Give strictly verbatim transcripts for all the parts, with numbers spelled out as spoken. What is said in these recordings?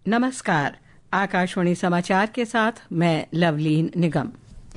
नमस्कार, आकाशवाणी समाचार के साथ मैं लवलीन निगम।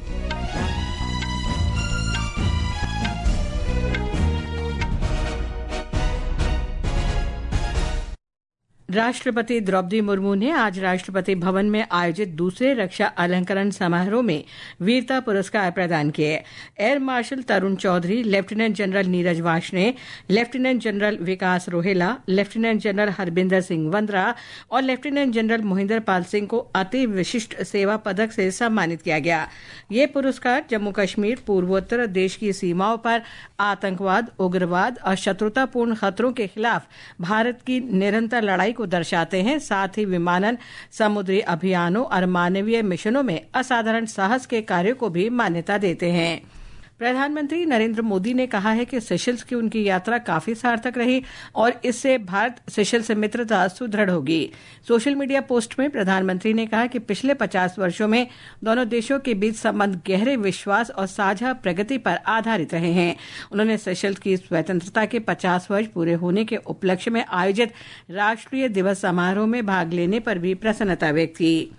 राष्ट्रपति द्रौपदी मुर्मू ने आज राष्ट्रपति भवन में आयोजित दूसरे रक्षा अलंकरण समारोह में वीरता पुरस्कार प्रदान किए। Air marshal Tarun Chaudhary, lieutenant general Neeraj Varshney, lieutenant general Vikas Rohela, lieutenant general Harbinder Singh Vandra और लेफ्टिनेंट जनरल मोहिंदर पाल सिंह को अति विशिष्ट सेवा पदक से सम्मानित किया गया। ये पुरस्कार जम्मू कश्मीर, पूर्वोत्तर देश की सीमाओं पर आतंकवाद, उग्रवाद और शत्रुतापूर्ण खतरों के खिलाफ भारत की निरंतर लड़ाई को दर्शाते हैं। साथ ही विमानन, समुद्री अभियानों और मानवीय मिशनों में असाधारण साहस के कार्यों को भी मान्यता देते हैं। प्रधानमंत्री नरेंद्र मोदी ने कहा है कि सेशल्स की उनकी यात्रा काफी सार्थक रही और इससे भारत सेशल्स से मित्रता सुदृढ़ होगी। सोशल मीडिया पोस्ट में प्रधानमंत्री ने कहा कि पिछले पचास वर्षों में दोनों देशों के बीच संबंध गहरे विश्वास और साझा प्रगति पर आधारित रहे हैं। उन्होंने सेशल्स की स्वतंत्रता के पचास वर्ष पूरे होने के उपलक्ष्य में आयोजित राष्ट्रीय दिवस समारोह में भाग लेने पर भी प्रसन्नता व्यक्त की।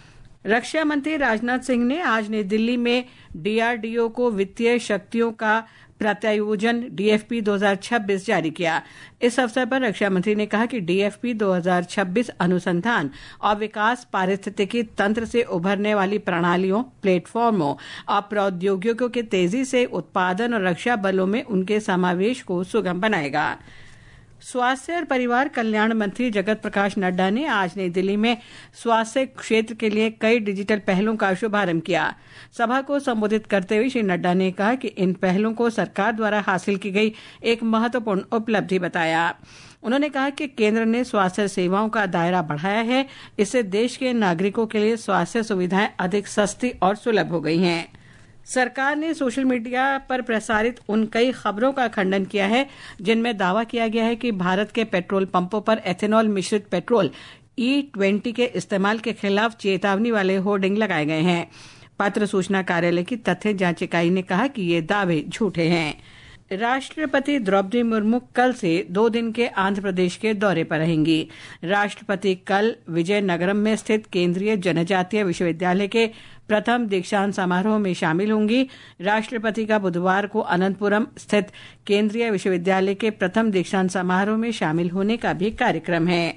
रक्षा मंत्री राजनाथ सिंह ने आज नई दिल्ली में डीआरडीओ को वित्तीय शक्तियों का प्रत्यायोजन डीएफपी दो हज़ार छब्बीस जारी किया। इस अवसर पर रक्षा मंत्री ने कहा कि डीएफपी दो हज़ार छब्बीस अनुसंधान और विकास, पारिस्थितिकी तंत्र से उभरने वाली प्रणालियों, प्लेटफॉर्मों और प्रौद्योगिकियों के तेजी से उत्पादन और रक्षा बलों में उनके समावेश को सुगम बनाएगा। स्वास्थ्य और परिवार कल्याण मंत्री जगत प्रकाश नड्डा ने आज नई दिल्ली में स्वास्थ्य क्षेत्र के लिए कई डिजिटल पहलों का शुभारंभ किया। सभा को संबोधित करते हुए श्री नड्डा ने कहा कि इन पहलों को सरकार द्वारा हासिल की गई एक महत्वपूर्ण उपलब्धि बताया। उन्होंने कहा कि केंद्र ने स्वास्थ्य सेवाओं का दायरा बढ़ाया है। इससे देश के नागरिकों के लिए स्वास्थ्य सुविधाएं अधिक सस्ती और सुलभ हो गई हैं। सरकार ने सोशल मीडिया पर प्रसारित उन कई खबरों का खंडन किया है जिनमें दावा किया गया है कि भारत के पेट्रोल पंपों पर एथेनॉल मिश्रित पेट्रोल ई ट्वेंटी के इस्तेमाल के खिलाफ चेतावनी वाले होर्डिंग लगाए गए हैं। पत्र सूचना कार्यालय की तथ्य जांच इकाई ने कहा कि ये दावे झूठे हैं। राष्ट्रपति द्रौपदी मुर्मू कल से दो दिन के आंध्र प्रदेश के दौरे पर रहेंगी। राष्ट्रपति कल विजयनगरम में स्थित केंद्रीय जनजातीय विश्वविद्यालय के प्रथम दीक्षांत समारोह में शामिल होंगी। राष्ट्रपति का बुधवार को अनंतपुरम स्थित केंद्रीय विश्वविद्यालय के प्रथम दीक्षांत समारोह में शामिल होने का भी कार्यक्रम है।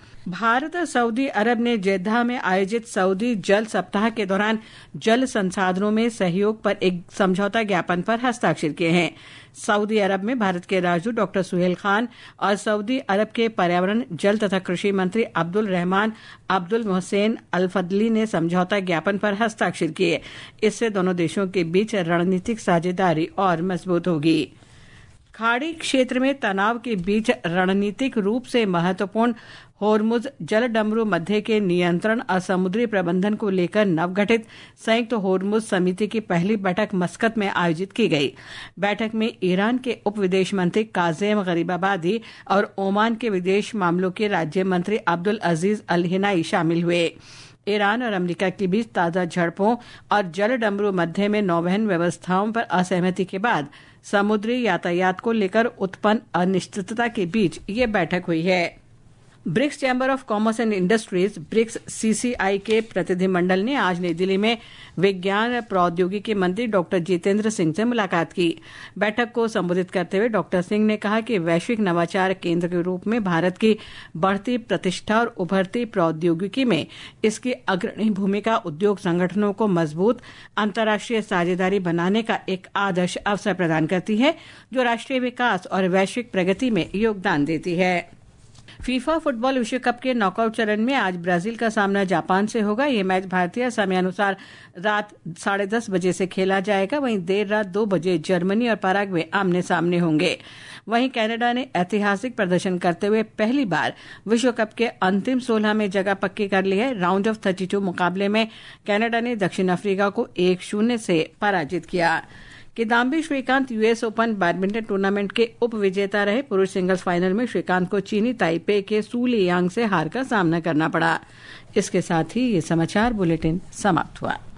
भारत और सऊदी अरब ने जेद्दाह में आयोजित सऊदी जल सप्ताह के दौरान जल संसाधनों में सहयोग पर एक समझौता ज्ञापन पर हस्ताक्षर किए हैं। सऊदी अरब में भारत के राजदूत डॉक्टर सुहेल खान और सऊदी अरब के पर्यावरण, जल तथा कृषि मंत्री Abdul Rahman Abdul Mohsen Al Fadli ने समझौता ज्ञापन पर हस्ताक्षर किए। इससे दोनों देशों के बीच रणनीतिक साझेदारी और मजबूत होगी। खाड़ी क्षेत्र में तनाव के बीच रणनीतिक रूप से महत्वपूर्ण होर्मुज जलडमरू मध्य के नियंत्रण और समुद्री प्रबंधन को लेकर नवगठित संयुक्त होर्मुज समिति की पहली बैठक मस्कत में आयोजित की गई। बैठक में ईरान के उप विदेश मंत्री काजेम गरीबाबादी और ओमान के विदेश मामलों के राज्य मंत्री अब्दुल अजीज अल हिनाई शामिल हुए। ईरान और अमेरिका के बीच ताजा झड़पों और जलडमरू मध्य में नौवहन व्यवस्थाओं पर असहमति के बाद समुद्री यातायात को लेकर उत्पन्न अनिश्चितता के बीच ये बैठक हुई है। BRICS chamber of commerce and industries BRICS CCI के प्रतिनिधिमंडल ने आज नई दिल्ली में विज्ञान और प्रौद्योगिकी मंत्री डॉक्टर जितेंद्र सिंह से मुलाकात की। बैठक को संबोधित करते हुए डॉक्टर सिंह ने कहा कि वैश्विक नवाचार केंद्र के रूप में भारत की बढ़ती प्रतिष्ठा और उभरती प्रौद्योगिकी में इसकी अग्रणी भूमिका उद्योग संगठनों को मजबूत अंतर्राष्ट्रीय साझेदारी बनाने का एक आदर्श अवसर प्रदान करती है, जो राष्ट्रीय विकास और वैश्विक प्रगति में योगदान देती है। फीफा फुटबॉल विश्व कप के नॉकआउट चरण में आज ब्राजील का सामना जापान से होगा। यह मैच भारतीय समयानुसार रात साढ़े दस बजे से खेला जाएगा। वहीं देर रात दो बजे जर्मनी और पैराग्वे आमने सामने होंगे। वहीं कनाडा ने ऐतिहासिक प्रदर्शन करते हुए पहली बार विश्व कप के अंतिम सोलह में जगह पक्की कर ली है। राउंड ऑफ थर्टी टू मुकाबले में कनाडा ने दक्षिण अफ्रीका को एक शून्य से पराजित किया। Kidambi Srikanth US open badminton tournament के उप विजेता रहे। पुरुष सिंगल्स फाइनल में श्रीकांत को चीनी ताइपे के सू लियांग से हार का सामना करना पड़ा। इसके साथ ही ये समाचार बुलेटिन समाप्त हुआ।